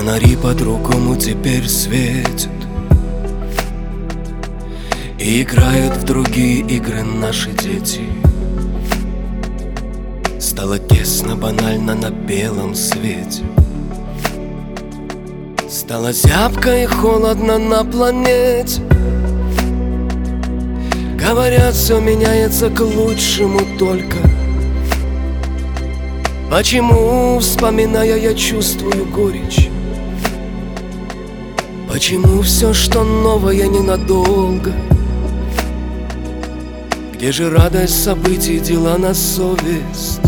Фонари по-другому теперь светят и играют в другие игры наши дети. Стало тесно, банально на белом свете. Стало зябко и холодно на планете. Говорят, все меняется к лучшему только. Почему, вспоминая, я чувствую горечь? Почему все, что новое, ненадолго? Где же радость событий, дела на совесть?